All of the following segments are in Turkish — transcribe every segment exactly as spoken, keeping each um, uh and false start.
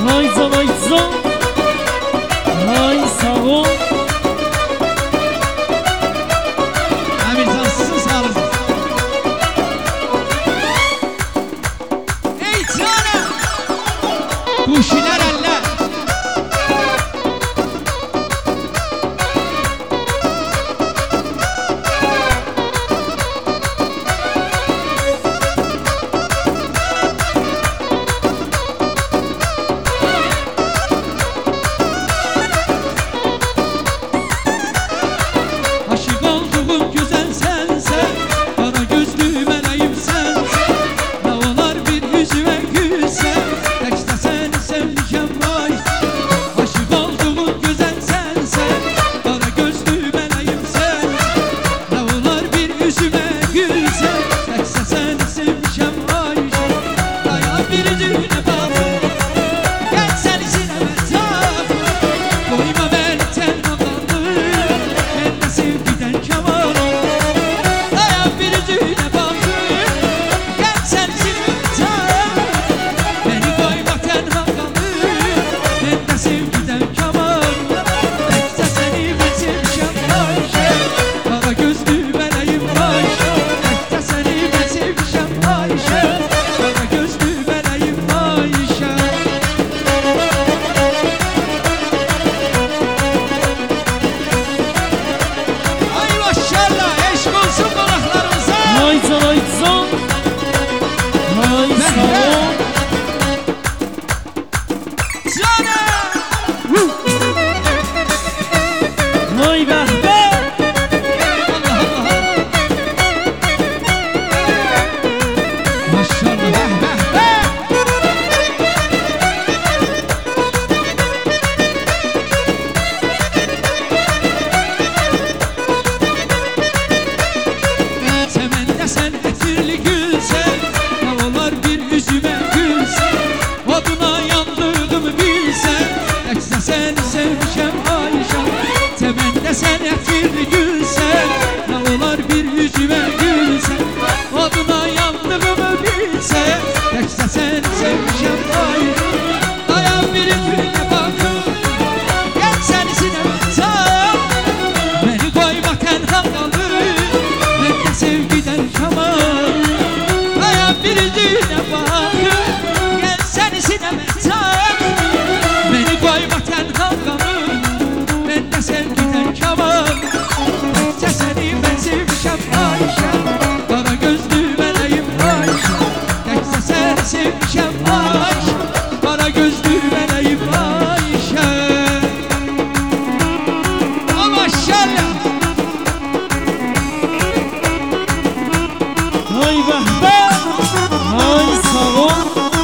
Hayza hayza, hay sağ ol. Emircan sizin sağlığınız. Ey canım, kuşiler eller. Sen etir gülsen, ne olar bir yüzüme gülsen, adına yandığımı bilsen, tekse sen sevmişem ay. Dayan bir yüzüne bakıp, gel seni sineme sağ. Beni koyma tenha kalır, ben de sevgiden şaman. Dayan bir yüzüne bakıp, gel seni sineme sağ. Beni koyma tenha kalır, ben de sevgiden şaman. Tekçe seni ben sevmişem Ayşe, kara gözlü meleğim Ayşe. Tekçe seni sevmişem Ayşe, kara gözlü meleğim Ayşe. O maşallah. Hay vahbe, hay sağ ol.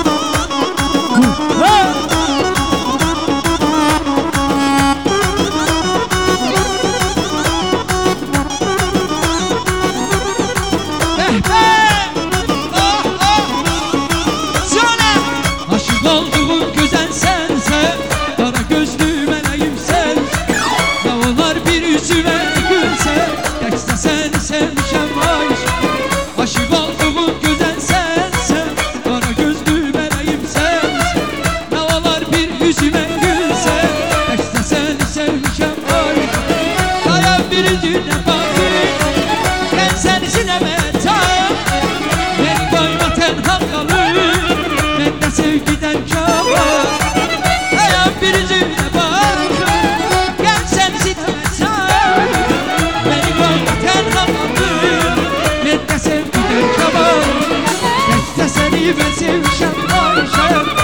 Sevgiden çaba, dayan bir yüzüne bak. Gel sen sineme sar, beni koyma tenha kalır. Ben de sevgiden çaba, tek de seni ben sevmişem Ayşe.